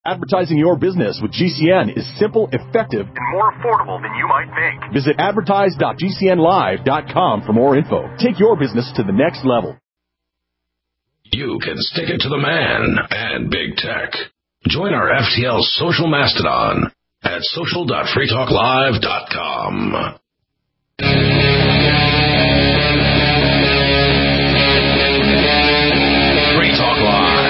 Advertising your business with GCN is simple, effective, and more affordable than you might think. Visit advertise.gcnlive.com for more info. Take your business to the next level. You can stick it to the man and big tech. Join our FTL social mastodon at social.freetalklive.com. Free Talk Live.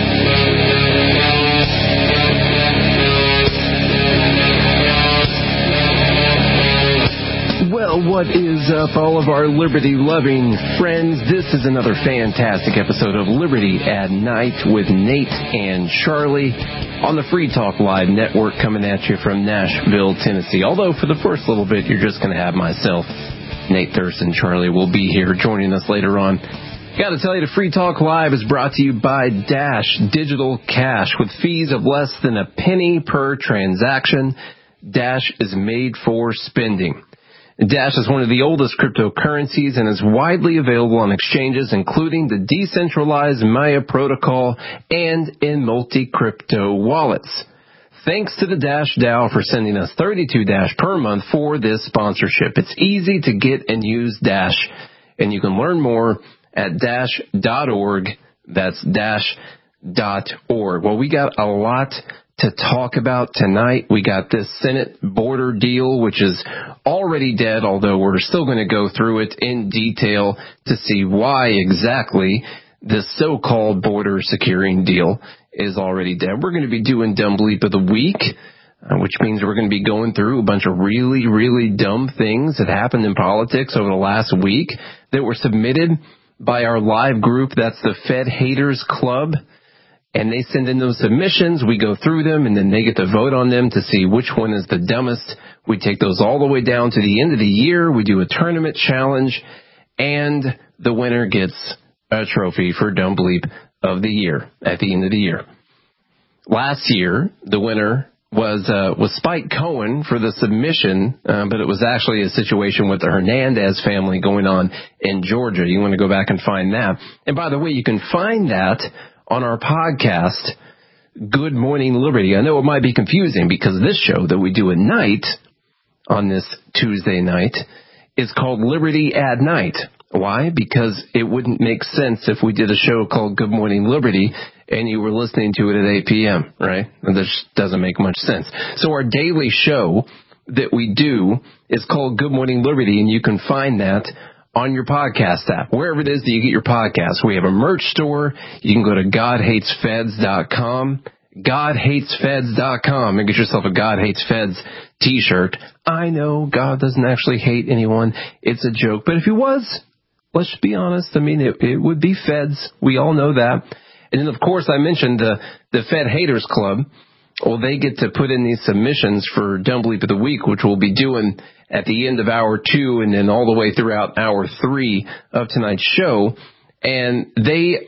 Well, what is up, all of our liberty-loving friends? This is another fantastic episode of Liberty at Night with Nate and Charlie on the Free Talk Live network, coming at you from Nashville, Tennessee. Although for the first little bit, you're just going to have myself, Nate Thurston. Charlie will be here joining us later on. Got to tell you, the Free Talk Live is brought to you by Dash Digital Cash. With fees of less than a penny per transaction, Dash is made for spending. Dash is one of the oldest cryptocurrencies and is widely available on exchanges, including the decentralized Maya protocol and in multi-crypto wallets. Thanks to the Dash DAO for sending us 32 Dash per month for this sponsorship. It's easy to get and use Dash, and you can learn more at dash.org. That's dash.org. Well, we got a lot to talk about tonight. We got this Senate border deal, which is already dead, although we're still going to go through it in detail to see why exactly this so-called border securing deal is already dead. We're going to be doing Dumb Bleep of the Week, which means we're going to be going through a bunch of really, really dumb things that happened in politics over the last week that were submitted by our live group. That's the Fed Haters Club. And they send in those submissions, we go through them, and then they get to vote on them to see which one is the dumbest. We take those all the way down to the end of the year. We do a tournament challenge, and the winner gets a trophy for Dumb Bleep of the Year at the end of the year. Last year, the winner was Spike Cohen for the submission, but it was actually a situation with the Hernandez family going on in Georgia. You want to go back and find that. And by the way, you can find that on our podcast, Good Morning Liberty. I know it might be confusing because this show that we do at night on this Tuesday night is called Liberty at Night. Why? Because it wouldn't make sense if we did a show called Good Morning Liberty and you were listening to it at 8 p.m., right? And this doesn't make much sense. So our daily show that we do is called Good Morning Liberty, and you can find that on your podcast app, wherever it is that you get your podcasts. We have a merch store. You can go to GodHatesFeds.com, GodHatesFeds.com, and get yourself a God Hates Feds t-shirt. I know God doesn't actually hate anyone. It's a joke. But if he was, let's be honest, I mean, it would be Feds. We all know that. And then, of course, I mentioned the Fed Haters Club. Well, they get to put in these submissions for Dumb Bleep of the Week, which we'll be doing at the end of hour 2 and then all the way throughout hour 3 of tonight's show. And they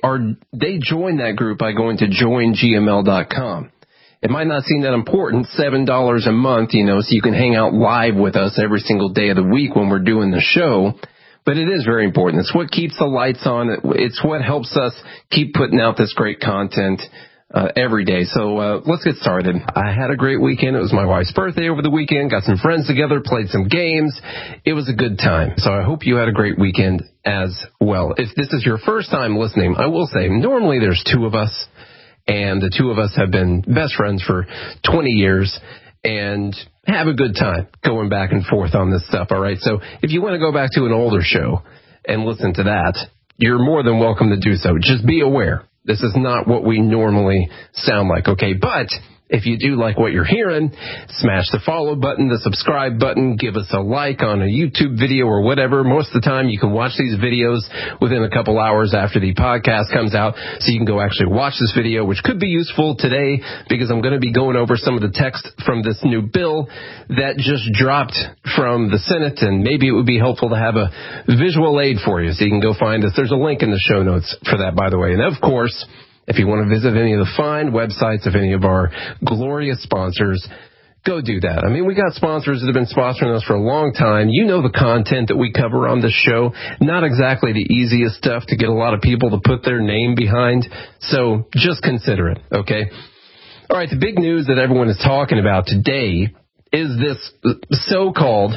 join that group by going to joingml.com. It might not seem that important, $7 a month, so you can hang out live with us every single day of the week when we're doing the show. But it is very important. It's what keeps the lights on. It's what helps us keep putting out this great content every day. So let's get started. I had a great weekend. It was my wife's birthday over the weekend. Got some friends together, played some games. It was a good time. So I hope you had a great weekend as well. If this is your first time listening, I will say normally there's 2 of us, and the 2 of us have been best friends for 20 years and have a good time going back and forth on this stuff. All right. So if you want to go back to an older show and listen to that, you're more than welcome to do so. Just be aware. This is not what we normally sound like, okay? But if you do like what you're hearing, smash the follow button, the subscribe button, give us a like on a YouTube video or whatever. Most of the time, you can watch these videos within a couple hours after the podcast comes out, so you can go actually watch this video, which could be useful today because I'm going to be going over some of the text from this new bill that just dropped from the Senate, and maybe it would be helpful to have a visual aid for you, so you can go find us. There's a link in the show notes for that, by the way. And of course, if you want to visit any of the fine websites of any of our glorious sponsors, go do that. I mean, we got sponsors that have been sponsoring us for a long time. You know the content that we cover on this show. Not exactly the easiest stuff to get a lot of people to put their name behind. So just consider it, okay? All right, the big news that everyone is talking about today is this so-called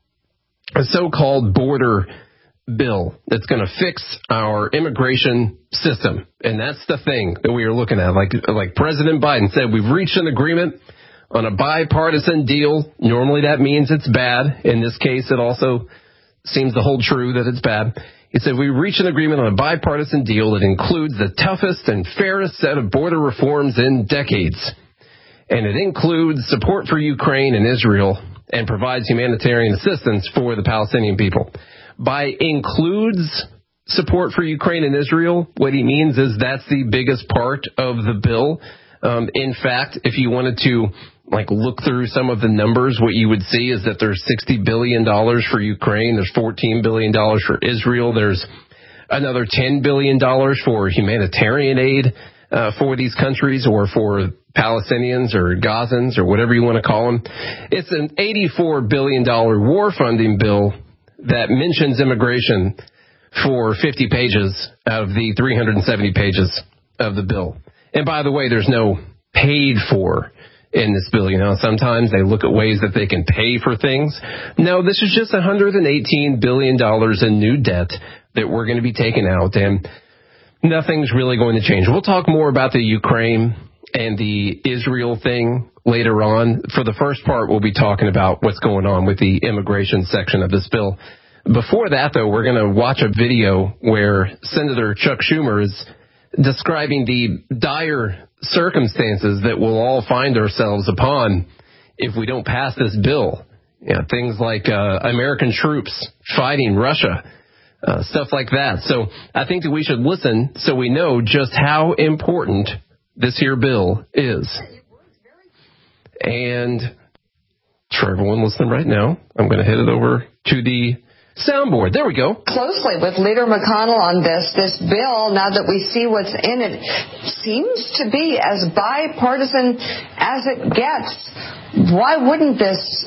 border bill that's going to fix our immigration system. And that's the thing that we are looking at. Like President Biden said, we've reached an agreement on a bipartisan deal. Normally that means it's bad. In this case, it also seems to hold true that it's bad. He said, we reached an agreement on a bipartisan deal that includes the toughest and fairest set of border reforms in decades. And it includes support for Ukraine and Israel and provides humanitarian assistance for the Palestinian people. By includes support for Ukraine and Israel, what he means is that's the biggest part of the bill. In fact, if you wanted to look through some of the numbers, what you would see is that there's $60 billion for Ukraine, there's $14 billion for Israel, there's another $10 billion for humanitarian aid for these countries or for Palestinians or Gazans or whatever you want to call them. It's an $84 billion war funding bill that mentions immigration for 50 pages out of the 370 pages of the bill. And by the way, there's no paid for in this bill. Sometimes they look at ways that they can pay for things. No, this is just $118 billion in new debt that we're going to be taking out, and nothing's really going to change. We'll talk more about the Ukraine and the Israel thing later on. For the first part, we'll be talking about what's going on with the immigration section of this bill. Before that, though, we're going to watch a video where Senator Chuck Schumer is describing the dire circumstances that we'll all find ourselves upon if we don't pass this bill. Things like American troops fighting Russia, stuff like that. So I think that we should listen so we know just how important this here bill is. And for everyone listening right now, I'm going to head it over to the soundboard. There we go. Closely with Leader McConnell on this bill, now that we see what's in it, seems to be as bipartisan as it gets. Why wouldn't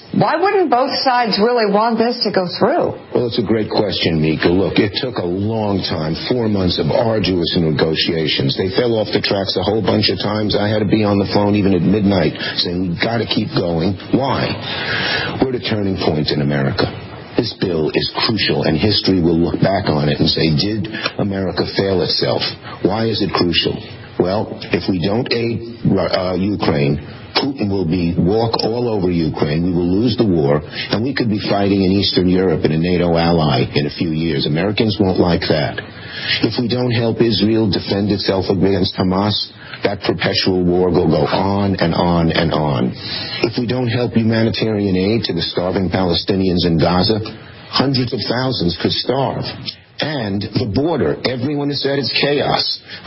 both sides really want this to go through? Well, it's a great question, Mika. Look, it took a long time, 4 months of arduous negotiations. They fell off the tracks a whole bunch of times. I had to be on the phone even at midnight saying, we've got to keep going. Why? We're at a turning point in America. This bill is crucial, and history will look back on it and say, did America fail itself? Why is it crucial? Well, if we don't aid Ukraine, Putin will walk all over Ukraine. We will lose the war, and we could be fighting in Eastern Europe in a NATO ally in a few years. Americans won't like that. If we don't help Israel defend itself against Hamas, that perpetual war will go on and on and on. If we don't help humanitarian aid to the starving Palestinians in Gaza, hundreds of thousands could starve. And the border, everyone has said it's chaos.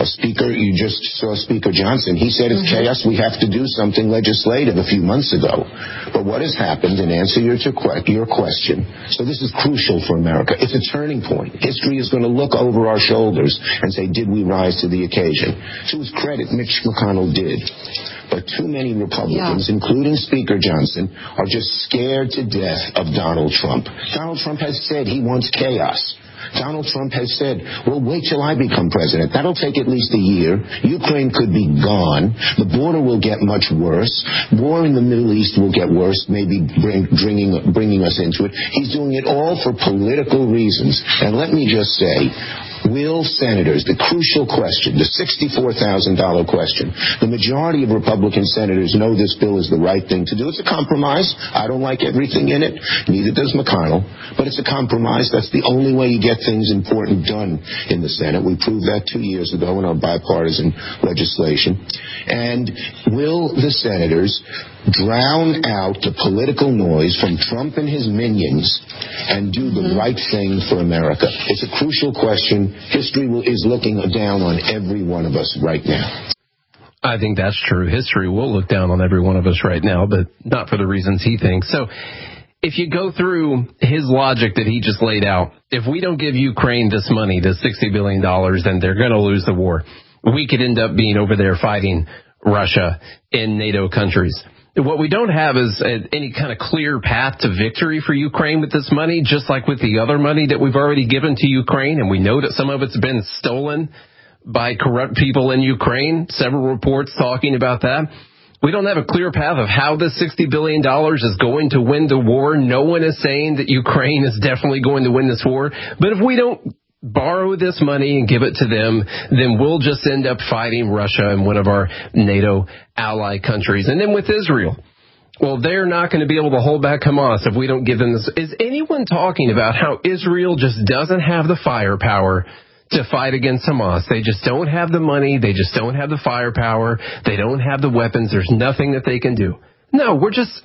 You just saw Speaker Johnson. He said it's chaos. We have to do something legislative a few months ago. But what has happened, in answer to your question, so this is crucial for America. It's a turning point. History is going to look over our shoulders and say, did we rise to the occasion? To his credit, Mitch McConnell did. But too many Republicans, including Speaker Johnson, are just scared to death of Donald Trump. Donald Trump has said he wants chaos. Donald Trump has said, well, wait till I become president. That'll take at least a year. Ukraine could be gone. The border will get much worse. War in the Middle East will get worse, maybe bringing us into it. He's doing it all for political reasons. And let me just say, will senators, the crucial question, the $64,000 question, the majority of Republican senators know this bill is the right thing to do. It's a compromise. I don't like everything in it. Neither does McConnell. But it's a compromise. That's the only way you get things important done in the Senate. We proved that 2 years ago in our bipartisan legislation. And will the senators drown out the political noise from Trump and his minions and do the right thing for America? It's a crucial question. History is looking down on every one of us right now. I think that's true. History will look down on every one of us right now, but not for the reasons he thinks. So if you go through his logic that he just laid out, if we don't give Ukraine this money, this $60 billion, then they're going to lose the war. We could end up being over there fighting Russia in NATO countries. What we don't have is any kind of clear path to victory for Ukraine with this money, just like with the other money that we've already given to Ukraine. And we know that some of it's been stolen by corrupt people in Ukraine. Several reports talking about that. We don't have a clear path of how this $60 billion is going to win the war. No one is saying that Ukraine is definitely going to win this war. But if we don't borrow this money and give it to them, then we'll just end up fighting Russia and one of our NATO ally countries. And then with Israel, well, they're not going to be able to hold back Hamas if we don't give them this. Is anyone talking about how Israel just doesn't have the firepower to fight against Hamas? They just don't have the money. They just don't have the firepower. They don't have the weapons. There's nothing that they can do. No, we're just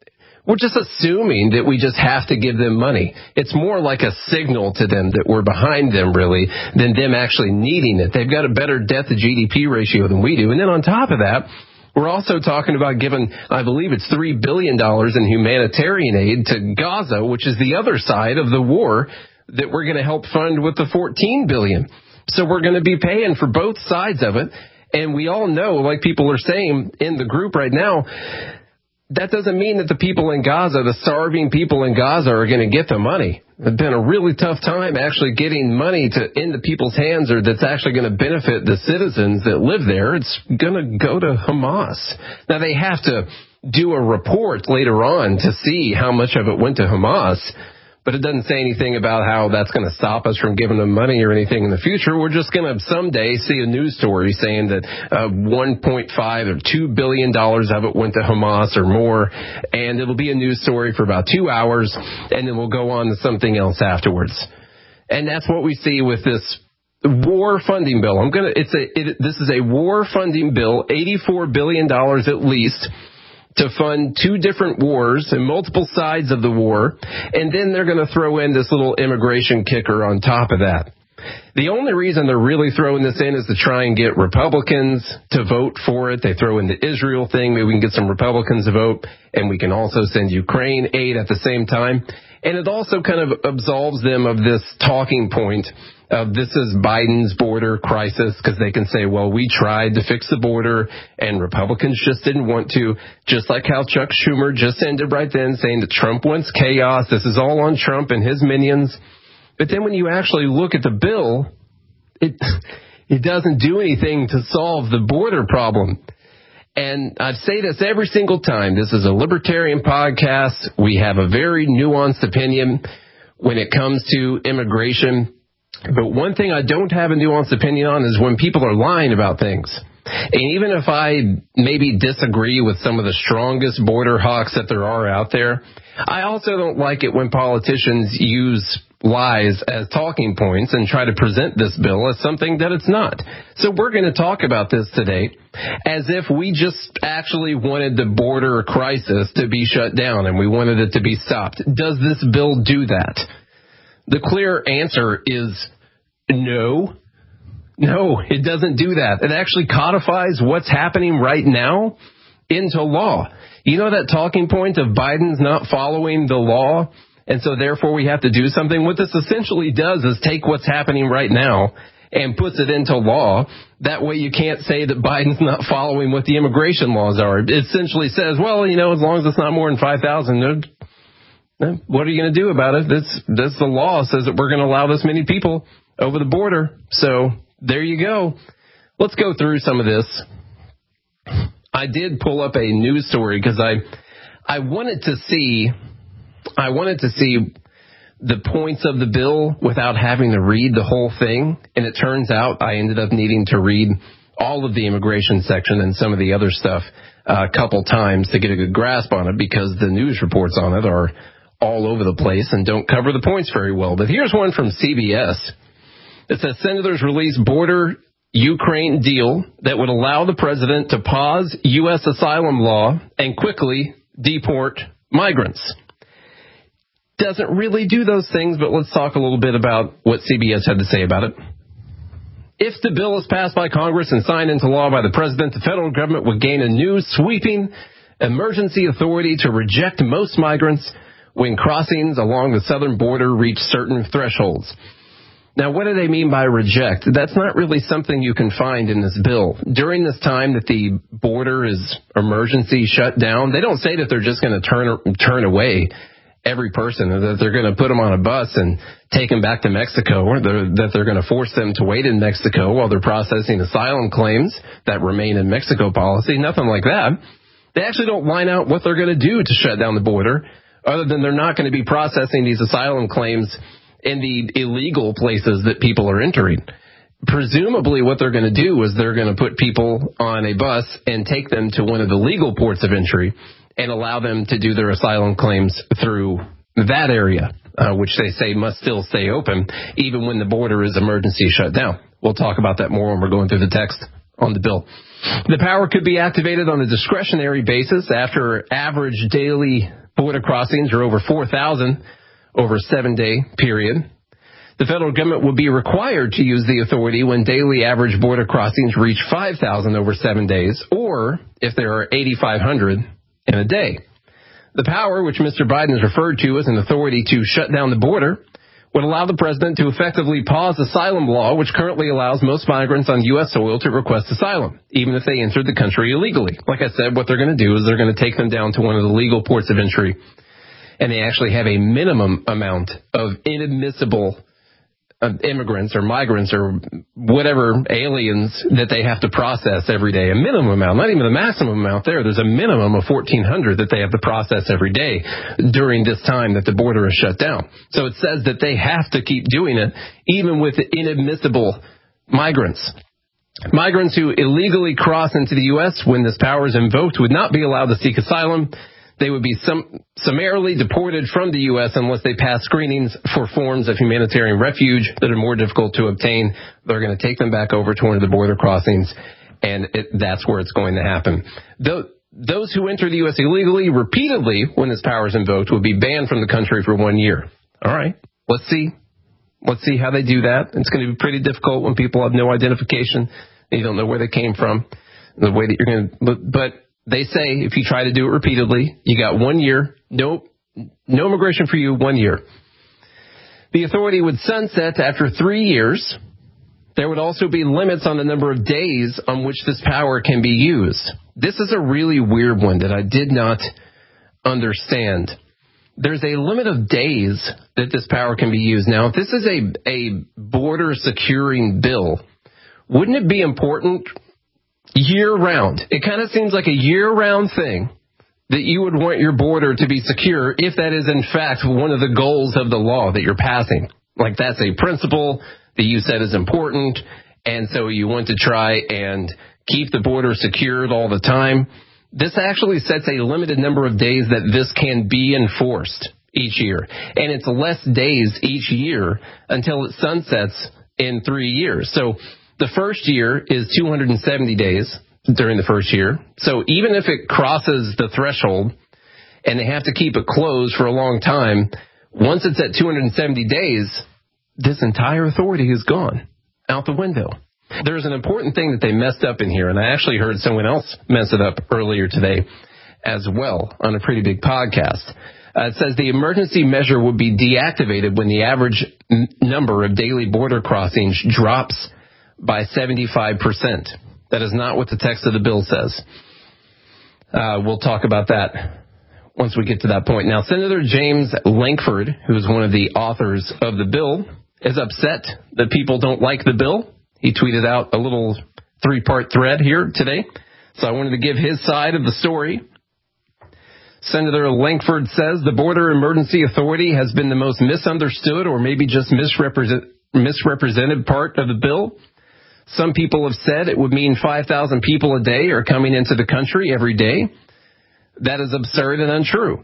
assuming that we just have to give them money. It's more like a signal to them that we're behind them, really, than them actually needing it. They've got a better debt-to-GDP ratio than we do. And then on top of that, we're also talking about giving, I believe it's $3 billion in humanitarian aid to Gaza, which is the other side of the war that we're going to help fund with the $14 billion. So we're going to be paying for both sides of it. And we all know, like people are saying in the group right now, that doesn't mean that the people in Gaza, the starving people in Gaza, are going to get the money. It's been a really tough time actually getting money into people's hands, or that's actually going to benefit the citizens that live there. It's going to go to Hamas. Now, they have to do a report later on to see how much of it went to Hamas, but it doesn't say anything about how that's going to stop us from giving them money or anything in the future. We're just going to someday see a news story saying that $1.5 or $2 billion of it went to Hamas or more, and it'll be a news story for about 2 hours, and then we'll go on to something else afterwards. And that's what we see with this war funding bill. This is a war funding bill, $84 billion at least, to fund 2 different wars and multiple sides of the war, and then they're going to throw in this little immigration kicker on top of that. The only reason they're really throwing this in is to try and get Republicans to vote for it. They throw in the Israel thing. Maybe we can get some Republicans to vote, and we can also send Ukraine aid at the same time. And it also kind of absolves them of this talking point of this is Biden's border crisis, because they can say, well, we tried to fix the border and Republicans just didn't want to, just like how Chuck Schumer just ended right then saying that Trump wants chaos. This is all on Trump and his minions. But then when you actually look at the bill, it doesn't do anything to solve the border problem. And I say this every single time. This is a libertarian podcast. We have a very nuanced opinion when it comes to immigration. But one thing I don't have a nuanced opinion on is when people are lying about things. And even if I maybe disagree with some of the strongest border hawks that there are out there, I also don't like it when politicians use lies as talking points and try to present this bill as something that it's not. So we're going to talk about this today as if we just actually wanted the border crisis to be shut down and we wanted it to be stopped. Does this bill do that? The clear answer is no. No, it doesn't do that. It actually codifies what's happening right now into law. You know that talking point of Biden's not following the law, and so therefore we have to do something? What this essentially does is take what's happening right now and puts it into law. That way you can't say that Biden's not following what the immigration laws are. It essentially says, well, you know, as long as it's not more than 5,000, what are you going to do about it? This the law says that we're going to allow this many people over the border. So there you go. Let's go through some of this. I did pull up a news story because I wanted to see the points of the bill without having to read the whole thing. And it turns out I ended up needing to read all of the immigration section and some of the other stuff a couple times to get a good grasp on it, because the news reports on it are all over the place and don't cover the points very well. But here's one from CBS. It says senators release border Ukraine deal that would allow the president to pause U.S. asylum law and quickly deport migrants. Doesn't really do those things, but let's talk a little bit about what CBS had to say about it. If the bill is passed by Congress and signed into law by the president, the federal government would gain a new sweeping emergency authority to reject most migrants when crossings along the southern border reach certain thresholds. Now, what do they mean by reject? That's not really something you can find in this bill. During this time that the border is emergency shut down, they don't say that they're just going to turn away every person, or that they're going to put them on a bus and take them back to Mexico, or that they're going to force them to wait in Mexico while they're processing asylum claims that remain in Mexico policy. Nothing like that. They actually don't line out what they're going to do to shut down the border, other than they're not going to be processing these asylum claims in the illegal places that people are entering. Presumably what they're going to do is they're going to put people on a bus and take them to one of the legal ports of entry and allow them to do their asylum claims through that area, which they say must still stay open even when the border is emergency shut down. We'll talk about that more when we're going through the text on the bill. The power could be activated on a discretionary basis after average daily border crossings are over 4,000 over a 7-day period. The federal government would be required to use the authority when daily average border crossings reach 5,000 over 7 days, or if there are 8,500 in a day. The power, which Mr. Biden has referred to as an authority to shut down the border, would allow the president to effectively pause asylum law, which currently allows most migrants on U.S. soil to request asylum, even if they entered the country illegally. Like I said, what they're going to do is they're going to take them down to one of the legal ports of entry, and they actually have a minimum amount of inadmissible immigrants or migrants or whatever aliens that they have to process every day. A minimum amount, not even the maximum amount there. There's a minimum of 1,400 that they have to process every day during this time that the border is shut down. So it says that they have to keep doing it even with inadmissible migrants. Migrants who illegally cross into the U.S. when this power is invoked would not be allowed to seek asylum. They would be summarily deported from the U.S. unless they pass screenings for forms of humanitarian refuge that are more difficult to obtain. They're going to take them back over to one of the border crossings, and that's where it's going to happen. Those who enter the U.S. illegally repeatedly when this power is invoked will be banned from the country for 1 year. All right, let's see. Let's see how they do that. It's going to be pretty difficult when people have no identification and you don't know where they came from, the way that you're going to, but they say if you try to do it repeatedly, you got 1 year, no immigration for you, 1 year. The authority would sunset after 3 years. There would also be limits on the number of days on which this power can be used. This is a really weird one that I did not understand. There's a limit of days that this power can be used. Now, if this is a border securing bill, wouldn't it be important year-round? It kind of seems like a year-round thing that you would want your border to be secure if that is, in fact, one of the goals of the law that you're passing. Like that's a principle that you said is important, and so you want to try and keep the border secured all the time. This actually sets a limited number of days that this can be enforced each year, and it's less days each year until it sunsets in 3 years. So the first year is 270 days during the first year. So even if it crosses the threshold and they have to keep it closed for a long time, once it's at 270 days, this entire authority is gone out the window. There's an important thing that they messed up in here, and I actually heard someone else mess it up earlier today as well on a pretty big podcast. It says the emergency measure would be deactivated when the average number of daily border crossings drops by 75%. That is not what the text of the bill says. We'll talk about that once we get to that point. Now, Senator James Lankford, who is one of the authors of the bill, is upset that people don't like the bill. He tweeted out a little 3-part thread here today. So I wanted to give his side of the story. Senator Lankford says the Border Emergency Authority has been the most misunderstood or maybe just misrepresented part of the bill. Some people have said it would mean 5,000 people a day are coming into the country every day. That is absurd and untrue.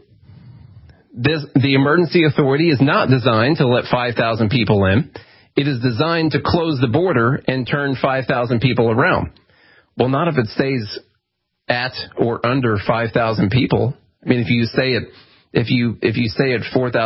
The emergency authority is not designed to let 5,000 people in. It is designed to close the border and turn 5,000 people around. Well, not if it stays at or under 5,000 people. I mean, if you stay at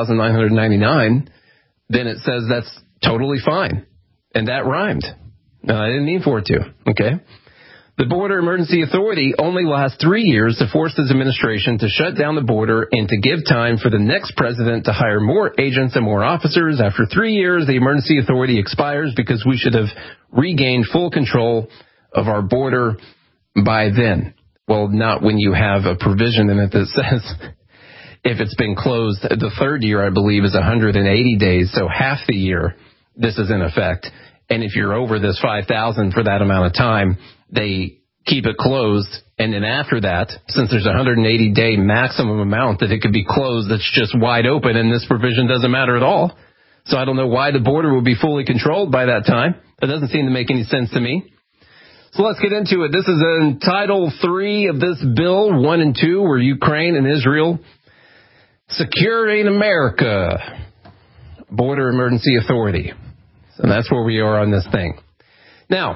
4,999, then it says that's totally fine. And that rhymed. No, I didn't mean for it to. Okay. The Border Emergency Authority only lasts 3 years to force this administration to shut down the border and to give time for the next president to hire more agents and more officers. After 3 years, the emergency authority expires because we should have regained full control of our border by then. Well, not when you have a provision in it that says if it's been closed, the third year, I believe, is 180 days. So half the year, this is in effect. And if you're over this 5,000 for that amount of time, they keep it closed And then after that, since there's a 180-day maximum amount that it could be closed, that's just wide open, and this provision doesn't matter at all. So I don't know why the border would be fully controlled by that time. That doesn't seem to make any sense to me. So let's get into it. This is in Title 3 of this bill, 1 and 2, where Ukraine and Israel securing America, Border Emergency Authority. So that's where we are on this thing. Now,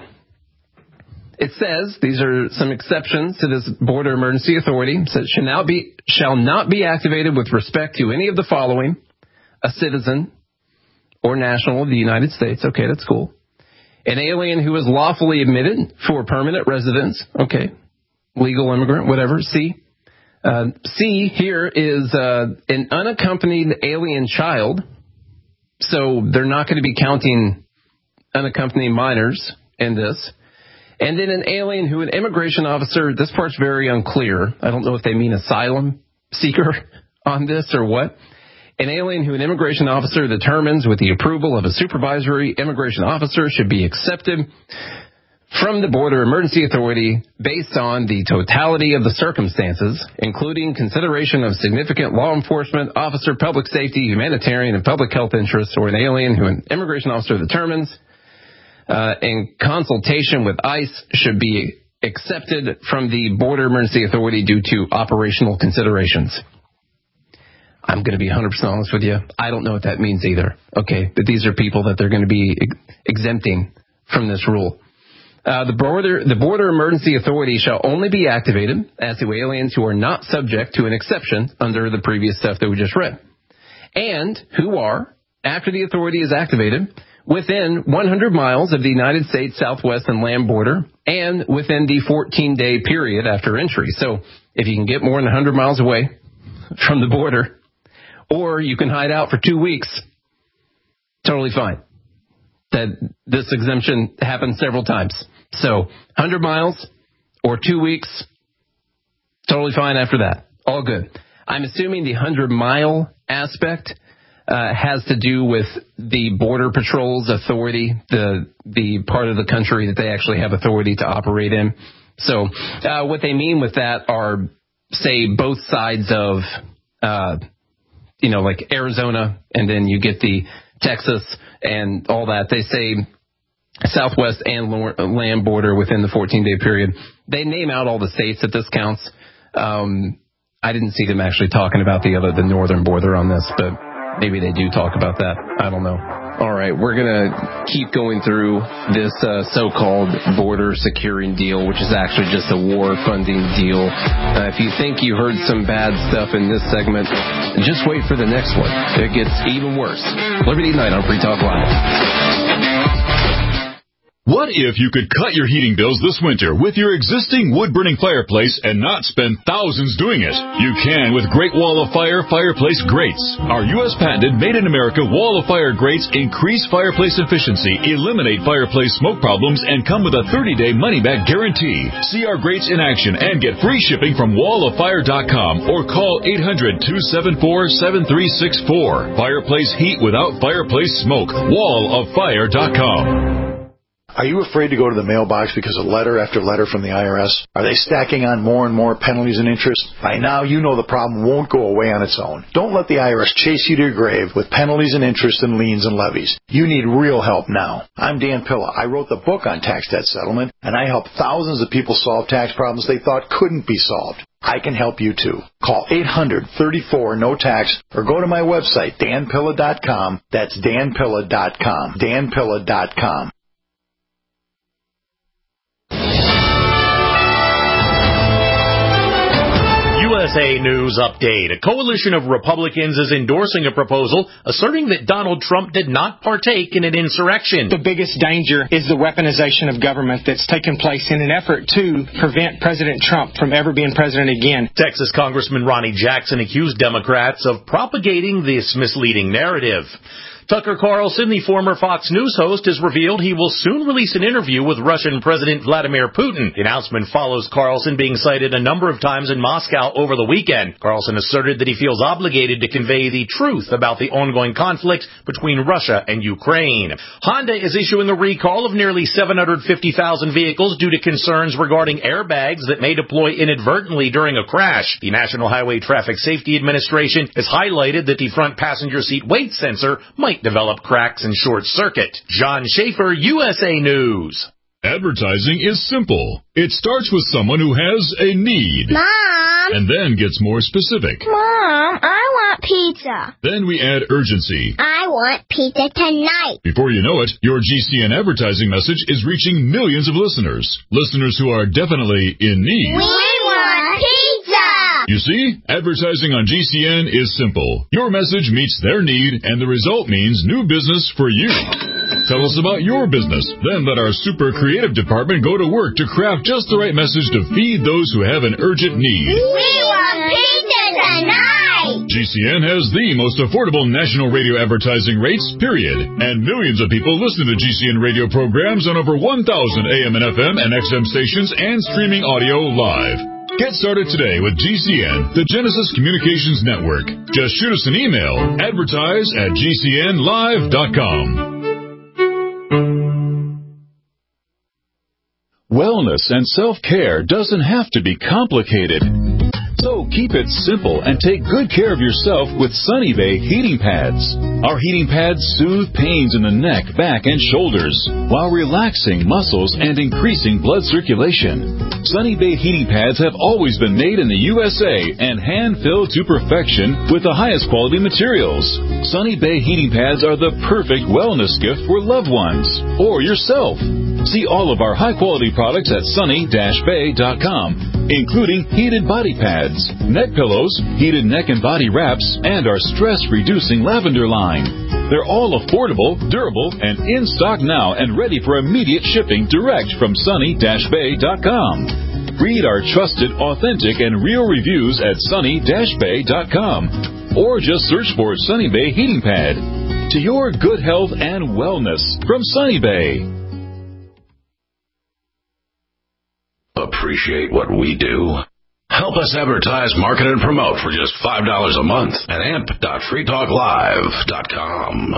it says, these are some exceptions to this Border Emergency Authority. It says, shall not be activated with respect to any of the following: a citizen or national of the United States. Okay, that's cool. An alien who is lawfully admitted for permanent residence. Okay, legal immigrant, whatever. C here is an unaccompanied alien child. So they're not going to be counting unaccompanied minors in this. And then an alien who an immigration officer, this part's very unclear. I don't know if they mean asylum seeker on this or what. An alien who an immigration officer determines with the approval of a supervisory immigration officer should be accepted from the Border Emergency Authority based on the totality of the circumstances, including consideration of significant law enforcement, officer, public safety, humanitarian, and public health interests, or an alien who an immigration officer determines in consultation with ICE should be accepted from the Border Emergency Authority due to operational considerations. I'm going to be 100% honest with you. I don't know what that means either. Okay, but these are people that they're going to be exempting from this rule. The Border Emergency Authority shall only be activated as to aliens who are not subject to an exception under the previous stuff that we just read, and who are, after the authority is activated, within 100 miles of the United States southwest and land border, and within the 14-day period after entry. So if you can get more than 100 miles away from the border, or you can hide out for 2 weeks, totally fine. That this exemption happens several times. So 100 miles or 2 weeks, totally fine after that. All good. I'm assuming the 100-mile aspect has to do with the Border Patrol's authority, the part of the country that they actually have authority to operate in. So what they mean with that are, say, both sides of, like Arizona, and then you get the Texas and all that. They say southwest and land border within the 14-day period. They name out all the states that this counts. I didn't see them actually talking about the northern border on this, but maybe they do talk about that. I don't know. All right, we're going to keep going through this so-called border securing deal, which is actually just a war funding deal. If you think you heard some bad stuff in this segment, just wait for the next one. It gets even worse. Liberty Night on Free Talk Live. What if you could cut your heating bills this winter with your existing wood-burning fireplace and not spend thousands doing it? You can with Great Wall of Fire fireplace grates. Our U.S. patented made-in-America Wall of Fire grates increase fireplace efficiency, eliminate fireplace smoke problems, and come with a 30-day money-back guarantee. See our grates in action and get free shipping from walloffire.com or call 800-274-7364. Fireplace heat without fireplace smoke. walloffire.com. Are you afraid to go to the mailbox because of letter after letter from the IRS? Are they stacking on more and more penalties and interest? By now, you know the problem won't go away on its own. Don't let the IRS chase you to your grave with penalties and interest and liens and levies. You need real help now. I'm Dan Pilla. I wrote the book on tax debt settlement, and I help thousands of people solve tax problems they thought couldn't be solved. I can help you too. Call 800-34-NO-TAX or go to my website, danpilla.com. That's danpilla.com. danpilla.com. USA News Update. A coalition of Republicans is endorsing a proposal asserting that Donald Trump did not partake in an insurrection. The biggest danger is the weaponization of government that's taken place in an effort to prevent President Trump from ever being president again. Texas Congressman Ronnie Jackson accused Democrats of propagating this misleading narrative. Tucker Carlson, the former Fox News host, has revealed he will soon release an interview with Russian President Vladimir Putin. The announcement follows Carlson being cited a number of times in Moscow over the weekend. Carlson asserted that he feels obligated to convey the truth about the ongoing conflict between Russia and Ukraine. Honda is issuing a recall of nearly 750,000 vehicles due to concerns regarding airbags that may deploy inadvertently during a crash. The National Highway Traffic Safety Administration has highlighted that the front passenger seat weight sensor might develop cracks and short circuit. John Schaefer, USA News. Advertising is simple. It starts with someone who has a need. Mom! And then gets more specific. Mom, I want pizza. Then we add urgency. I want pizza tonight. Before you know it, your GCN advertising message is reaching millions of listeners. Listeners who are definitely in need. We want pizza! You see, advertising on GCN is simple. Your message meets their need, and the result means new business for you. Tell us about your business. Then let our super creative department go to work to craft just the right message to feed those who have an urgent need. We want pizza tonight! GCN has the most affordable national radio advertising rates, period. And millions of people listen to GCN radio programs on over 1,000 AM and FM and XM stations and streaming audio live. Get started today with GCN, the Genesis Communications Network. Just shoot us an email, advertise@gcnlive.com. Wellness and self-care doesn't have to be complicated. So keep it simple and take good care of yourself with Sunny Bay heating pads. Our heating pads soothe pains in the neck, back, and shoulders while relaxing muscles and increasing blood circulation. Sunny Bay heating pads have always been made in the USA and hand-filled to perfection with the highest quality materials. Sunny Bay heating pads are the perfect wellness gift for loved ones or yourself. See all of our high-quality products at sunny-bay.com, including heated body pads, neck pillows, heated neck and body wraps, and our stress-reducing lavender line. They're all affordable, durable, and in stock now and ready for immediate shipping direct from sunny-bay.com. Read our trusted, authentic, and real reviews at sunny-bay.com, or just search for Sunny Bay Heating Pad. To your good health and wellness from Sunny Bay. Appreciate what we do? Help us advertise, market, and promote for just $5 a month at amp.freetalklive.com.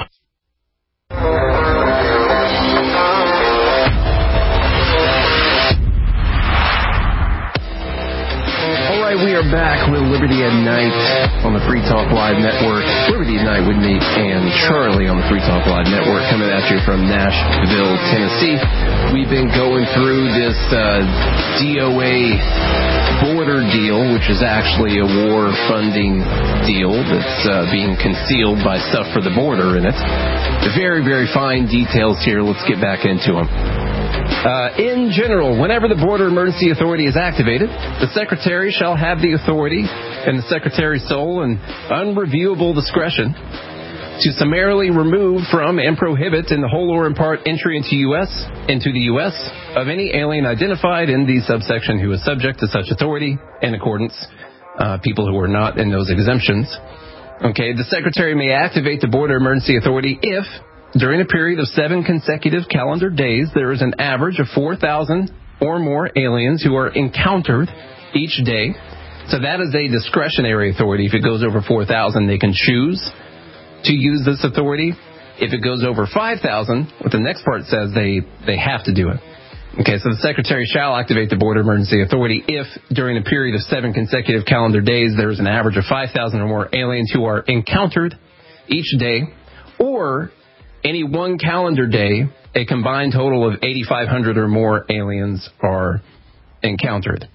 All right, we are back with Liberty at Night on the Free Talk Live Network. Liberty at Night with me and Charlie on the Free Talk Live Network, coming at you from Nashville, Tennessee. We've been going through this DOA border deal, which is actually a war funding deal that's being concealed by stuff for the border in it. Very, very fine details here. Let's get back into them. In general, whenever the Border Emergency Authority is activated, the Secretary shall have the authority and the Secretary's sole and unreviewable discretion to summarily remove from and prohibit in the whole or in part entry into the U.S. of any alien identified in the subsection who is subject to such authority in accordance, people who are not in those exemptions. Okay, the Secretary may activate the Border Emergency Authority if, during a period of 7 consecutive calendar days, there is an average of 4,000 or more aliens who are encountered each day. So that is a discretionary authority. If it goes over 4,000, they can choose to use this authority. If it goes over 5,000, what the next part says, they have to do it. Okay, so the Secretary shall activate the Border Emergency Authority if, during a period of 7 consecutive calendar days, there is an average of 5,000 or more aliens who are encountered each day, or any one calendar day, a combined total of 8,500 or more aliens are encountered.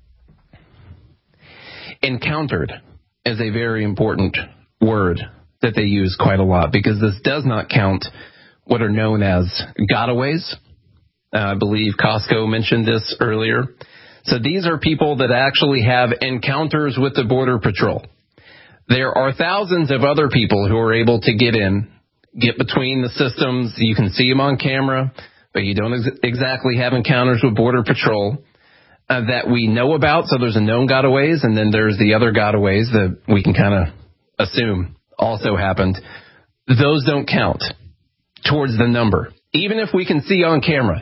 Encountered is a very important word that they use quite a lot, because this does not count what are known as gotaways. I believe Costco mentioned this earlier. So these are people that actually have encounters with the Border Patrol. There are thousands of other people who are able to get between the systems. You can see them on camera, but you don't exactly have encounters with Border Patrol that we know about. So there's a known gotaways, and then there's the other gotaways that we can kind of assume also happened. those don't count towards the number. Even if we can see on camera,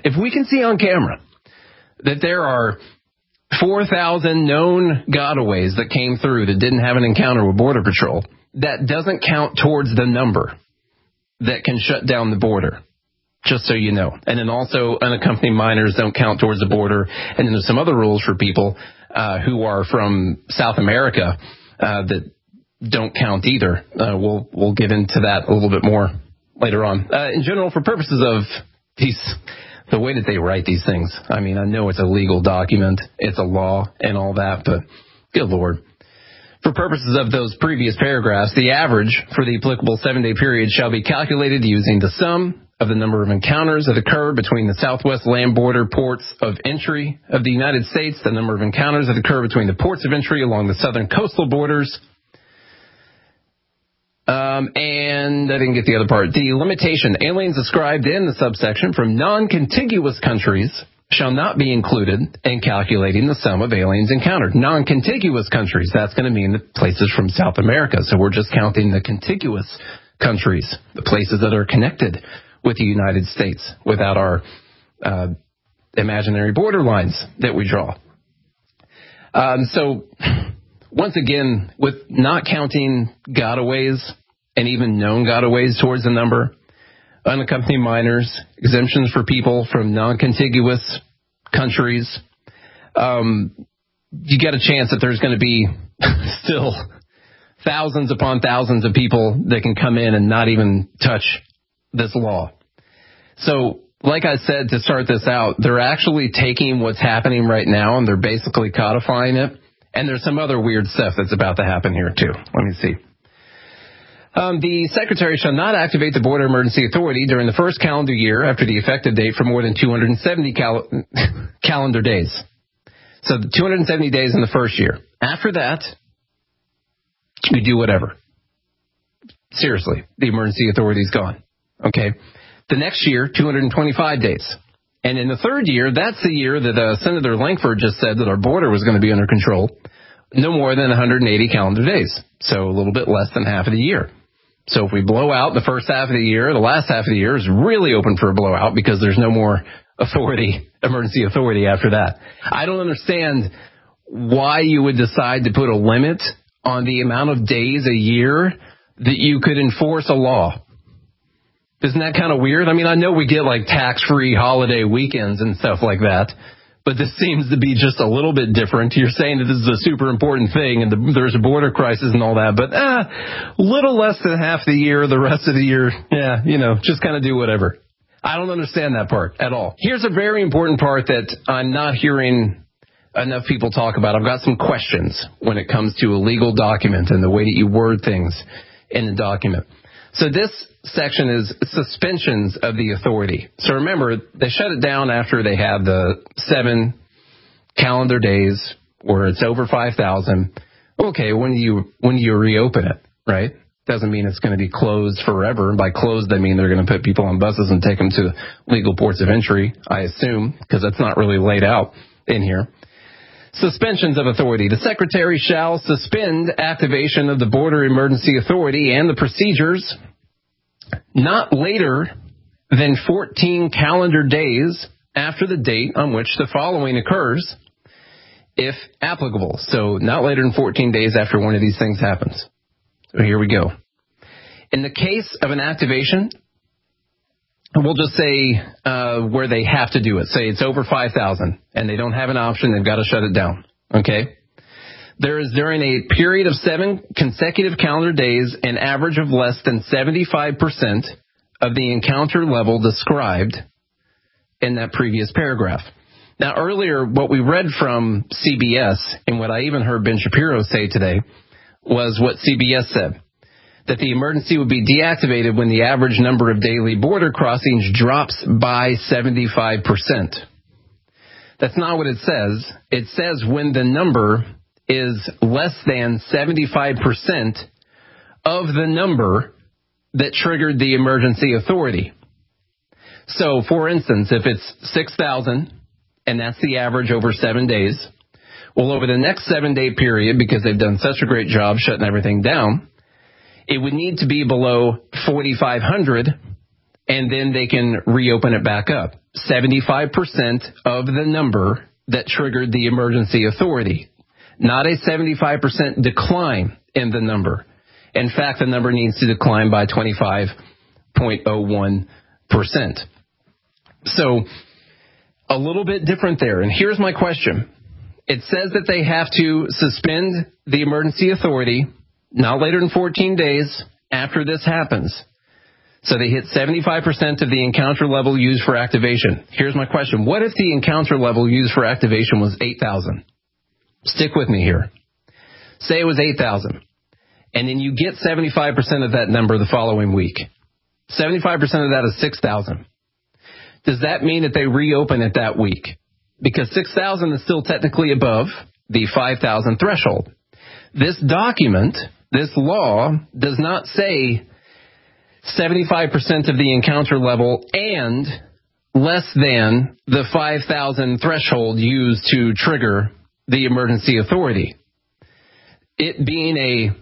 that there are 4,000 known gotaways that came through that didn't have an encounter with Border Patrol, that doesn't count towards the number that can shut down the border, just so you know. And then also unaccompanied minors don't count towards the border. And then there's some other rules for people who are from South America that don't count either. We'll get into that a little bit more later on. In general, for purposes of the way that they write these things, I mean, I know it's a legal document, it's a law and all that, but good Lord. For purposes of those previous paragraphs, the average for the applicable 7-day period shall be calculated using the sum of the number of encounters that occur between the southwest land border ports of entry of the United States, the number of encounters that occur between the ports of entry along the southern coastal borders, and I didn't get the other part. The limitation, aliens described in the subsection from non-contiguous countries shall not be included in calculating the sum of aliens encountered. Non-contiguous countries, that's going to mean the places from South America. So we're just counting the contiguous countries, the places that are connected with the United States without our imaginary border lines that we draw. So once again, with not counting gotaways and even known gotaways towards the number, unaccompanied minors, exemptions for people from non-contiguous countries, you get a chance that there's going to be still thousands upon thousands of people that can come in and not even touch this law. So, like I said to start this out, they're actually taking what's happening right now and they're basically codifying it. And there's some other weird stuff that's about to happen here, too. Let me see. The Secretary shall not activate the Border Emergency Authority during the first calendar year after the effective date for more than 270 calendar days. So 270 days in the first year. After that, you do whatever. Seriously, the emergency authority is gone. Okay. The next year, 225 days. And in the third year, that's the year that Senator Lankford just said that our border was going to be under control. No more than 180 calendar days. So a little bit less than half of the year. So if we blow out the first half of the year, the last half of the year is really open for a blowout because there's no more emergency authority after that. I don't understand why you would decide to put a limit on the amount of days a year that you could enforce a law. Isn't that kind of weird? I mean, I know we get like tax-free holiday weekends and stuff like that, but this seems to be just a little bit different. You're saying that this is a super important thing and there's a border crisis and all that, but little less than half the year, the rest of the year, just kind of do whatever. I don't understand that part at all. Here's a very important part that I'm not hearing enough people talk about. I've got some questions when it comes to a legal document and the way that you word things in the document. So this section is suspensions of the authority. So remember, they shut it down after they had the 7 calendar days where it's over 5,000. Okay, when do you reopen it, right? Doesn't mean it's going to be closed forever. And by closed, I mean they're going to put people on buses and take them to legal ports of entry, I assume, because that's not really laid out in here. Suspensions of authority. The Secretary shall suspend activation of the Border Emergency Authority and the procedures not later than 14 calendar days after the date on which the following occurs, if applicable. So not later than 14 days after one of these things happens. So here we go. In the case of an activation, we'll just say where they have to do it. Say it's over 5,000 and they don't have an option. They've got to shut it down. Okay. There is during a period of 7 consecutive calendar days an average of less than 75% of the encounter level described in that previous paragraph. Now, earlier, what we read from CBS and what I even heard Ben Shapiro say today was what CBS said, that the emergency would be deactivated when the average number of daily border crossings drops by 75%. That's not what it says. It says when the number is less than 75% of the number that triggered the emergency authority. So, for instance, if it's 6,000, and that's the average over 7 days, well, over the next 7-day period, because they've done such a great job shutting everything down, it would need to be below 4,500, and then they can reopen it back up. 75% of the number that triggered the emergency authority, not a 75% decline in the number. In fact, the number needs to decline by 25.01%. So a little bit different there. And here's my question. It says that they have to suspend the emergency authority not later than 14 days after this happens. So they hit 75% of the encounter level used for activation. Here's my question. What if the encounter level used for activation was 8,000? Stick with me here. Say it was 8,000. And then you get 75% of that number the following week. 75% of that is 6,000. Does that mean that they reopen it that week? Because 6,000 is still technically above the 5,000 threshold. This document, this law, does not say 75% of the encounter level and less than the 5,000 threshold used to trigger the emergency authority. It being a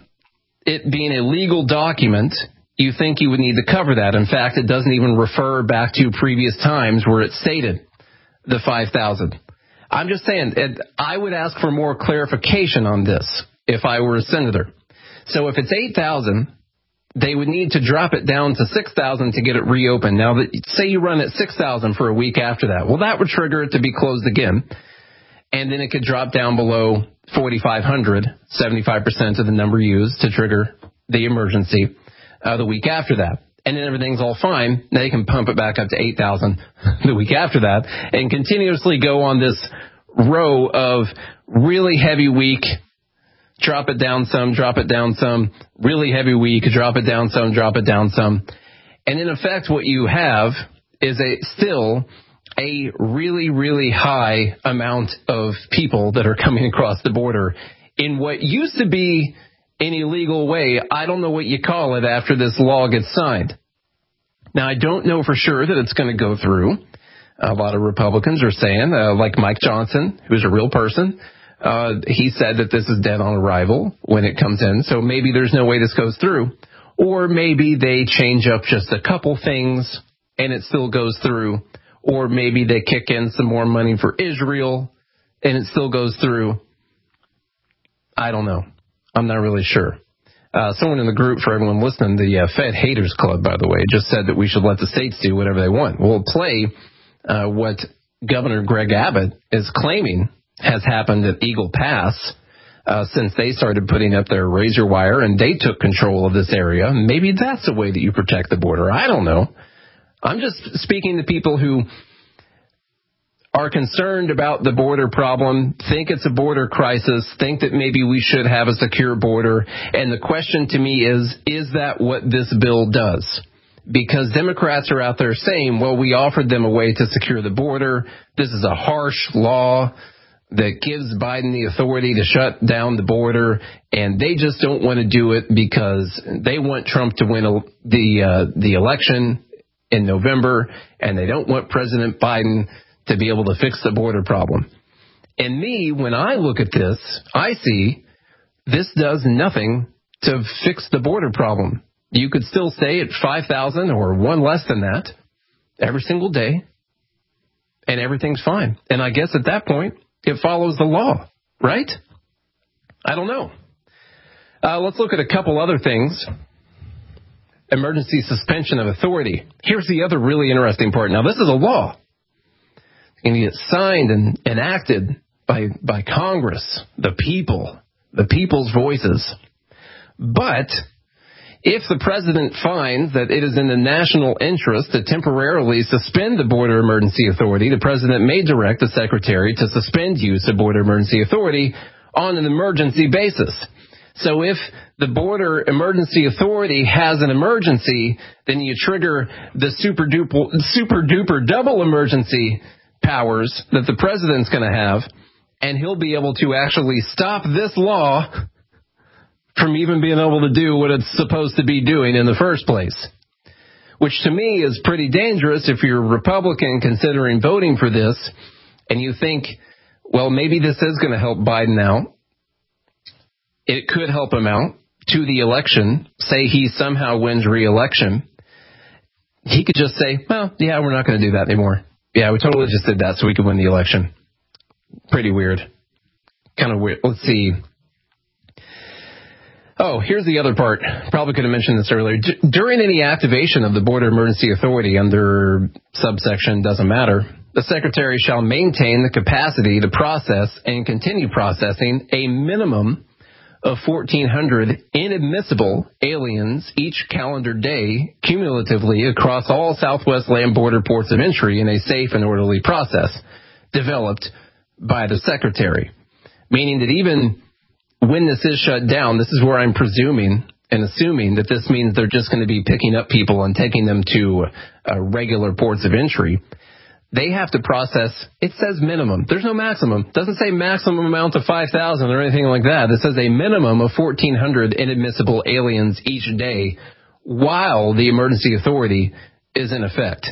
legal document, you think you would need to cover that. In fact, it doesn't even refer back to previous times where it stated the 5,000. I'm just saying, I would ask for more clarification on this if I were a senator. So if it's 8,000, they would need to drop it down to 6,000 to get it reopened. Now, say you run at 6,000 for a week after that. Well, that would trigger it to be closed again. And then it could drop down below 4,500, 75% of the number used to trigger the emergency the week after that. And then everything's all fine. Now you can pump it back up to 8,000 the week after that and continuously go on this row of really heavy week, drop it down some, really heavy week, drop it down some, drop it down some. And in effect, what you have is still a really, really high amount of people that are coming across the border in what used to be an illegal way. I don't know what you call it after this law gets signed. Now, I don't know for sure that it's going to go through. A lot of Republicans are saying, like Mike Johnson, who's a real person, he said that this is dead on arrival when it comes in. So maybe there's no way this goes through. Or maybe they change up just a couple things and it still goes through. Or maybe they kick in some more money for Israel and it still goes through. I don't know. I'm not really sure. Someone in the group, for everyone listening, the Fed Haters Club, by the way, just said that we should let the states do whatever they want. We'll play what Governor Greg Abbott is claiming has happened at Eagle Pass since they started putting up their razor wire and they took control of this area. Maybe that's a way that you protect the border. I don't know. I'm just speaking to people who are concerned about the border problem, think it's a border crisis, think that maybe we should have a secure border. And the question to me is that what this bill does? Because Democrats are out there saying, well, we offered them a way to secure the border. This is a harsh law that gives Biden the authority to shut down the border, and they just don't want to do it because they want Trump to win the election in November, and they don't want President Biden to be able to fix the border problem. And me, when I look at this, I see this does nothing to fix the border problem. You could still stay at 5,000 or one less than that every single day, and everything's fine. And I guess at that point, it follows the law, right? I don't know. Let's look at a couple other things. Emergency suspension of authority. Here's the other really interesting part. Now, this is a law. It's going to get signed and enacted by Congress, the people, the people's voices. But if the president finds that it is in the national interest to temporarily suspend the border emergency authority, the president may direct the secretary to suspend use of border emergency authority on an emergency basis. So if the border emergency authority has an emergency, then you trigger the super duper double emergency powers that the president's going to have, and he'll be able to actually stop this law from even being able to do what it's supposed to be doing in the first place, which to me is pretty dangerous if you're a Republican considering voting for this and you think, well, maybe this is going to help Biden out. It could help him out to the election, say he somehow wins re-election, he could just say, well, yeah, we're not going to do that anymore. Yeah, we totally just did that so we could win the election. Pretty weird. Kind of weird. Let's see. Oh, here's the other part. Probably could have mentioned this earlier. During any activation of the Border Emergency Authority under subsection doesn't matter, the Secretary shall maintain the capacity to process and continue processing a minimum of 1,400 inadmissible aliens each calendar day cumulatively across all Southwest land border ports of entry in a safe and orderly process developed by the Secretary. Meaning that even when this is shut down, this is where I'm presuming and assuming that this means they're just going to be picking up people and taking them to regular ports of entry. They have to process, it says minimum. There's no maximum. It doesn't say maximum amount of 5,000 or anything like that. It says a minimum of 1,400 inadmissible aliens each day while the emergency authority is in effect.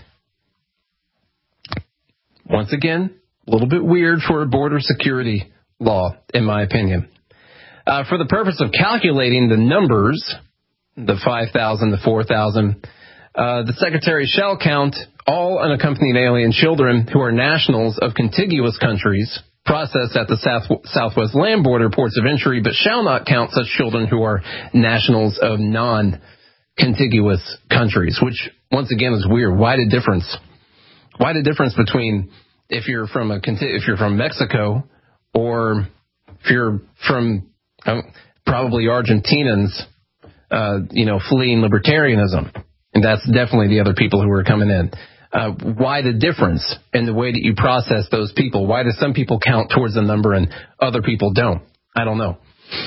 Once again, a little bit weird for a border security law, in my opinion. For the purpose of calculating the numbers, the 5,000, the 4,000, the Secretary shall count all unaccompanied alien children who are nationals of contiguous countries processed at the Southwest land border ports of entry, but shall not count such children who are nationals of non-contiguous countries, which, once again, is weird. Why the difference? Why the difference between if you're from Mexico or if you're from probably Argentinians, fleeing libertarianism? And that's definitely the other people who are coming in. Why the difference in the way that you process those people? Why do some people count towards the number and other people don't? I don't know.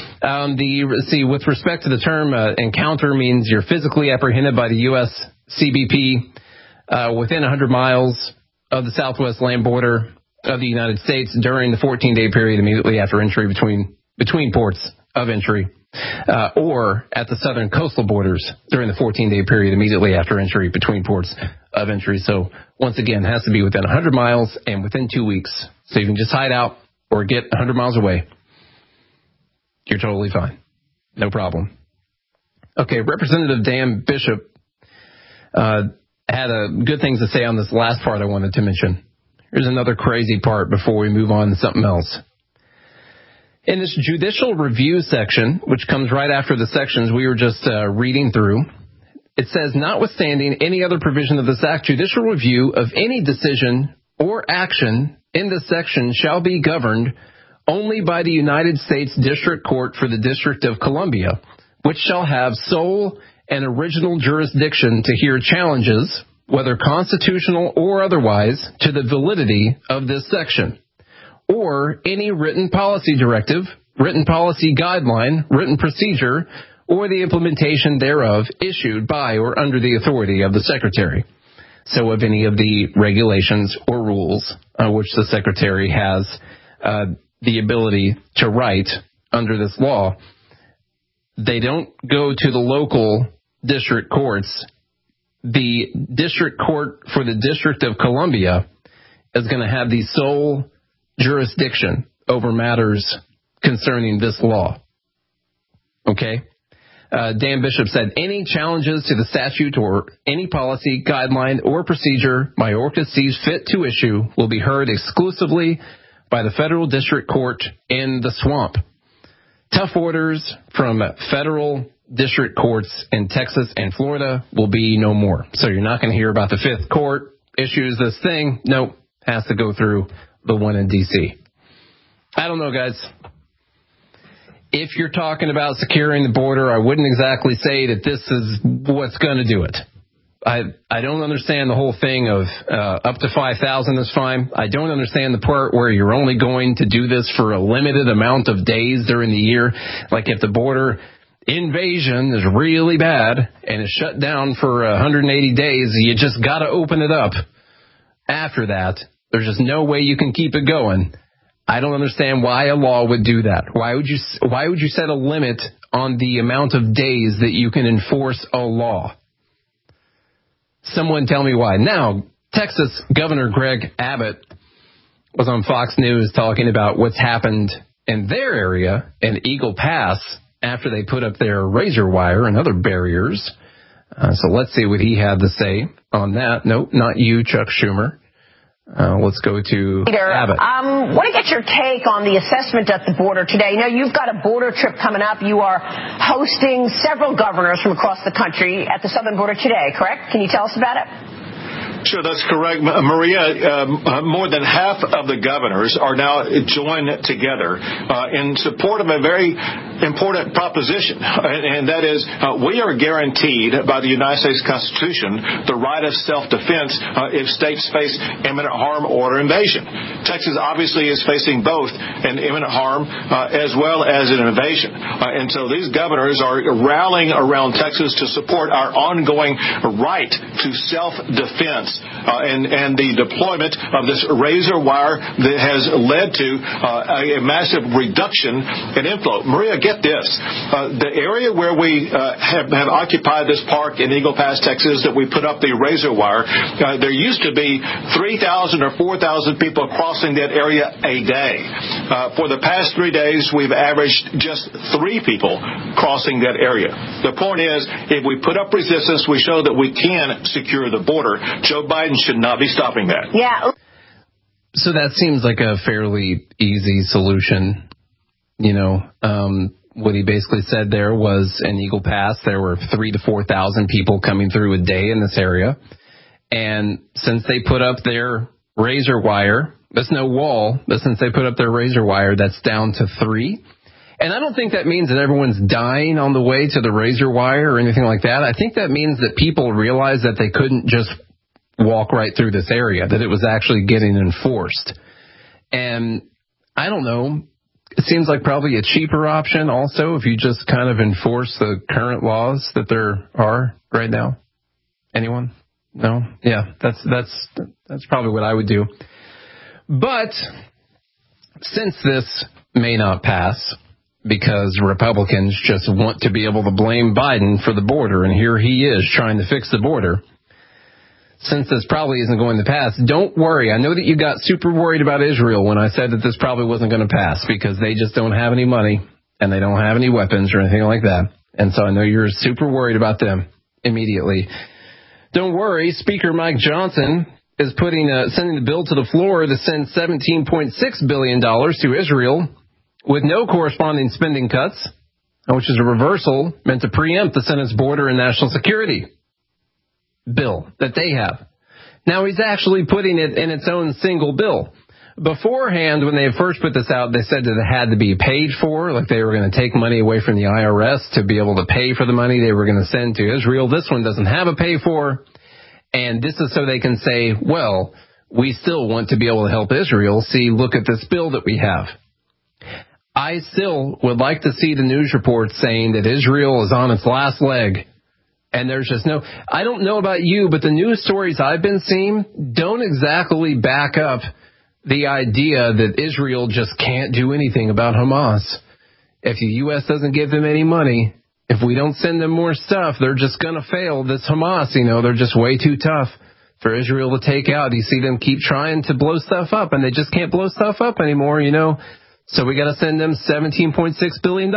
With respect to the term encounter means you're physically apprehended by the U.S. CBP within 100 miles of the Southwest land border of the United States during the 14-day period immediately after entry between ports of entry. Or at the southern coastal borders during the 14-day period immediately after entry between ports of entry. So, once again, it has to be within 100 miles and within 2 weeks. So you can just hide out or get 100 miles away. You're totally fine. No problem. Okay, Representative Dan Bishop had good things to say on this last part I wanted to mention. Here's another crazy part before we move on to something else. In this judicial review section, which comes right after the sections we were just reading through, it says, notwithstanding any other provision of this act, judicial review of any decision or action in this section shall be governed only by the United States District Court for the District of Columbia, which shall have sole and original jurisdiction to hear challenges, whether constitutional or otherwise, to the validity of this section, or any written policy directive, written policy guideline, written procedure, or the implementation thereof issued by or under the authority of the Secretary. So of any of the regulations or rules which the Secretary has the ability to write under this law, they don't go to the local district courts. The District Court for the District of Columbia is going to have the sole jurisdiction over matters concerning this law. Okay? Dan Bishop said, any challenges to the statute or any policy, guideline, or procedure Majorca sees fit to issue will be heard exclusively by the federal district court in the swamp. Tough orders from federal district courts in Texas and Florida will be no more. So you're not going to hear about the Fifth Court issues this thing. Nope. Has to go through the one in D.C. I don't know, guys. If you're talking about securing the border, I wouldn't exactly say that this is what's going to do it. I don't understand the whole thing of up to 5,000 is fine. I don't understand the part where you're only going to do this for a limited amount of days during the year. Like if the border invasion is really bad and it's shut down for 180 days, you just got to open it up. After that, there's just no way you can keep it going. I don't understand why a law would do that. Why would you set a limit on the amount of days that you can enforce a law? Someone tell me why. Now, Texas Governor Greg Abbott was on Fox News talking about what's happened in their area in Eagle Pass after they put up their razor wire and other barriers. So let's see what he had to say on that. Nope, not you, Chuck Schumer. Let's go to Abbott. Want to get your take on the assessment at the border today. Now, you've got a border trip coming up. You are hosting several governors from across the country at the southern border today, correct? Can you tell us about it? Sure, that's correct. Maria, more than half of the governors are now joined together in support of a very important proposition, and that is we are guaranteed by the United States Constitution the right of self-defense if states face imminent harm or invasion. Texas obviously is facing both an imminent harm as well as an invasion. And so these governors are rallying around Texas to support our ongoing right to self-defense. And the deployment of this razor wire that has led to a massive reduction in inflow. Maria, get this. The area where we have occupied this park in Eagle Pass, Texas, that we put up the razor wire, there used to be 3,000 or 4,000 people crossing that area a day. For the past 3 days, we've averaged just 3 people crossing that area. The point is, if we put up resistance, we show that we can secure the border. Joe Biden should not be stopping that. Yeah. So that seems like a fairly easy solution. You know, what he basically said there was in Eagle Pass, there were 3,000 to 4,000 people coming through a day in this area. And since they put up their razor wire, there's no wall, but since they put up their razor wire, that's down to 3. And I don't think that means that everyone's dying on the way to the razor wire or anything like that. I think that means that people realized that they couldn't just walk right through this area, that it was actually getting enforced. And I don't know, it seems like probably a cheaper option also if you just kind of enforce the current laws that there are right now. Anyone? No? Yeah, that's probably what I would do. But since this may not pass because Republicans just want to be able to blame Biden for the border, and here he is trying to fix the border, since this probably isn't going to pass, don't worry. I know that you got super worried about Israel when I said that this probably wasn't going to pass because they just don't have any money and they don't have any weapons or anything like that. And so I know you're super worried about them immediately. Don't worry. Speaker Mike Johnson is sending the bill to the floor to send $17.6 billion to Israel with no corresponding spending cuts, which is a reversal meant to preempt the Senate's border and national security bill that they have. Now he's actually putting it in its own single bill. Beforehand, when they first put this out, they said that it had to be paid for, like they were going to take money away from the IRS to be able to pay for the money they were going to send to Israel. This one doesn't have a pay for, and this is so they can say, well, we still want to be able to help Israel. See, look at this bill that we have. I still would like to see the news reports saying that Israel is on its last leg. And there's just I don't know about you, but the news stories I've been seeing don't exactly back up the idea that Israel just can't do anything about Hamas. If the U.S. doesn't give them any money, if we don't send them more stuff, they're just going to fail. This Hamas, they're just way too tough for Israel to take out. You see them keep trying to blow stuff up, and they just can't blow stuff up anymore, So we got to send them $17.6 billion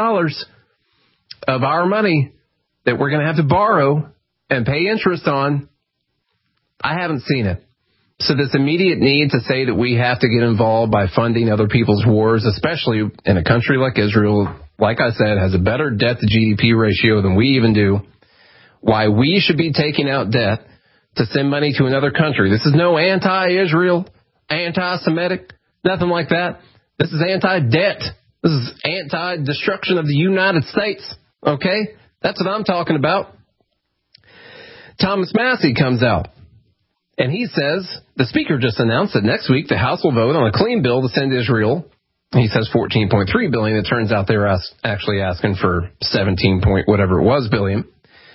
of our money that we're going to have to borrow and pay interest on. I haven't seen it. So this immediate need to say that we have to get involved by funding other people's wars, especially in a country like Israel, like I said, has a better debt to GDP ratio than we even do, why we should be taking out debt to send money to another country. This is no anti-Israel, anti-Semitic, nothing like that. This is anti-debt. This is anti-destruction of the United States, okay? That's what I'm talking about. Thomas Massie comes out, and he says the speaker just announced that next week the House will vote on a clean bill to send Israel. He says $14.3 billion. It turns out they're actually asking for 17 point whatever it was billion.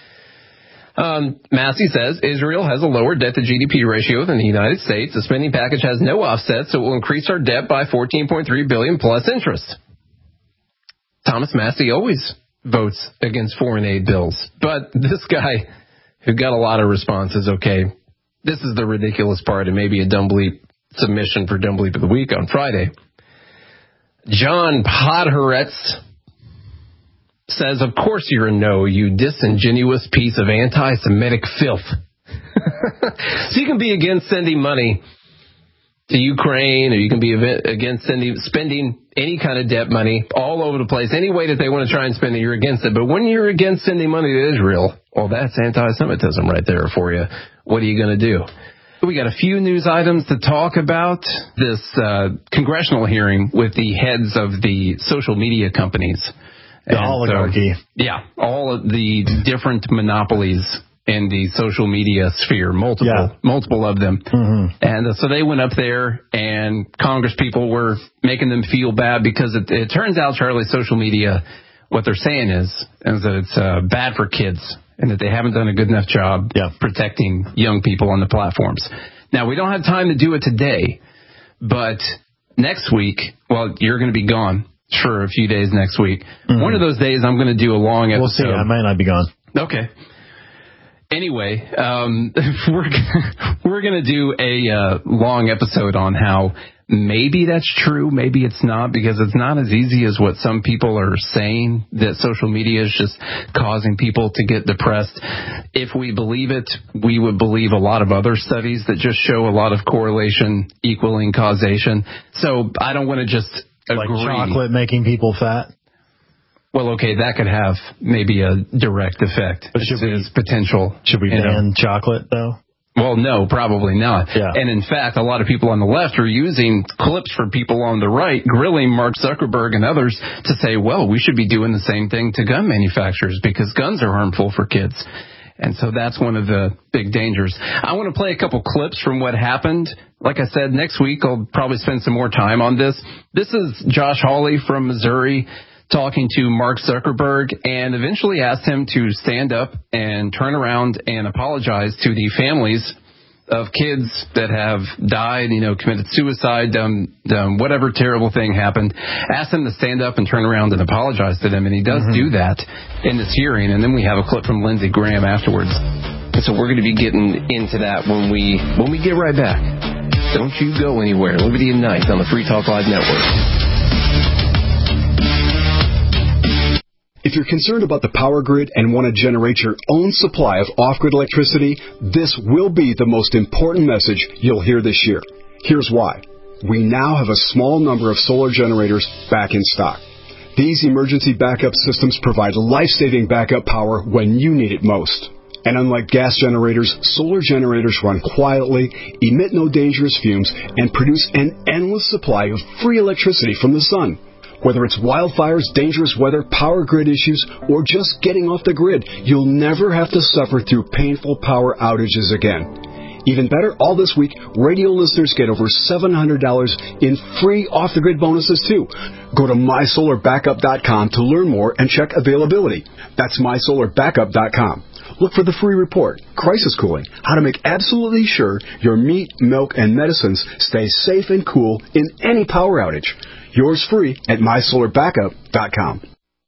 Massie says Israel has a lower debt to GDP ratio than the United States. The spending package has no offset, so it will increase our debt by $14.3 billion plus interest. Thomas Massie always votes against foreign aid bills. But this guy, who got a lot of responses, okay, this is the ridiculous part, and maybe a Dumb Bleep submission for Dumb Bleep of the Week on Friday. John Podhoretz says, of course you're a no, you disingenuous piece of anti-Semitic filth. So you can be against sending money to Ukraine, or you can be against spending any kind of debt money all over the place. Any way that they want to try and spend it, you're against it. But when you're against sending money to Israel, well, that's anti-Semitism right there for you. What are you going to do? We got a few news items to talk about. This congressional hearing with the heads of the social media companies. The oligarchy. All of the different monopolies in the social media sphere, multiple of them. Mm-hmm. And so they went up there, and Congress people were making them feel bad because it turns out, Charlie, social media, what they're saying is that it's bad for kids and that they haven't done a good enough job protecting young people on the platforms. Now, we don't have time to do it today, but next week, well, you're going to be gone for a few days next week. Mm-hmm. One of those days, I'm going to do a long episode. We'll see. I might not be gone. Okay. Anyway, we're going to do a long episode on how maybe that's true, maybe it's not, because it's not as easy as what some people are saying, that social media is just causing people to get depressed. If we believe it, we would believe a lot of other studies that just show a lot of correlation equaling causation. So I don't want to just agree. Like chocolate making people fat? Well, okay, that could have maybe a direct effect. But should we ban chocolate, though? Well, no, probably not. Yeah. And in fact, a lot of people on the left are using clips for people on the right, grilling Mark Zuckerberg and others to say, well, we should be doing the same thing to gun manufacturers because guns are harmful for kids. And so that's one of the big dangers. I want to play a couple clips from what happened. Like I said, next week I'll probably spend some more time on this. This is Josh Hawley from Missouri talking to Mark Zuckerberg, and eventually asked him to stand up and turn around and apologize to the families of kids that have died, committed suicide, done whatever terrible thing happened. Asked him to stand up and turn around and apologize to them, and he does do that in this hearing. And then we have a clip from Lindsey Graham afterwards. And so we're going to be getting into that when we get right back. Don't you go anywhere. Liberty at Night on the Free Talk Live Network. If you're concerned about the power grid and want to generate your own supply of off-grid electricity, this will be the most important message you'll hear this year. Here's why. We now have a small number of solar generators back in stock. These emergency backup systems provide life-saving backup power when you need it most. And unlike gas generators, solar generators run quietly, emit no dangerous fumes, and produce an endless supply of free electricity from the sun. Whether it's wildfires, dangerous weather, power grid issues, or just getting off the grid, you'll never have to suffer through painful power outages again. Even better, all this week, radio listeners get over $700 in free off-the-grid bonuses, too. Go to mysolarbackup.com to learn more and check availability. That's mysolarbackup.com. Look for the free report, Crisis Cooling, how to make absolutely sure your meat, milk, and medicines stay safe and cool in any power outage. Yours free at mysolarbackup.com.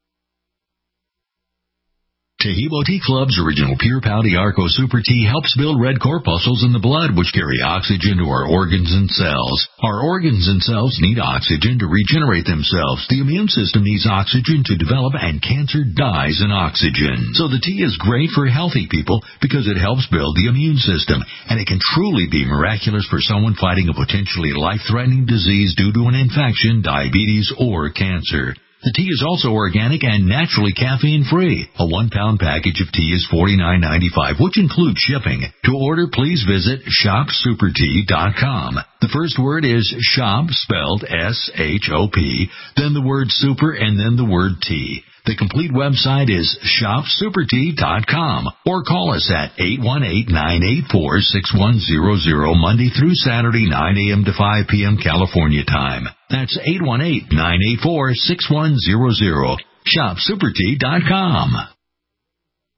Taheebo Tea Club's original Pure Pouty Arco Super Tea helps build red corpuscles in the blood, which carry oxygen to our organs and cells. Our organs and cells need oxygen to regenerate themselves. The immune system needs oxygen to develop, and cancer dies in oxygen. So the tea is great for healthy people because it helps build the immune system, and it can truly be miraculous for someone fighting a potentially life-threatening disease due to an infection, diabetes, or cancer. The tea is also organic and naturally caffeine-free. A 1-pound package of tea is $49.95, which includes shipping. To order, please visit shopsupertea.com. The first word is shop, spelled S-H-O-P, then the word super, and then the word tea. The complete website is shopsupertea.com, or call us at 818-984-6100 Monday through Saturday, 9 a.m. to 5 p.m. California time. That's 818-984-6100. Shopsupertea.com.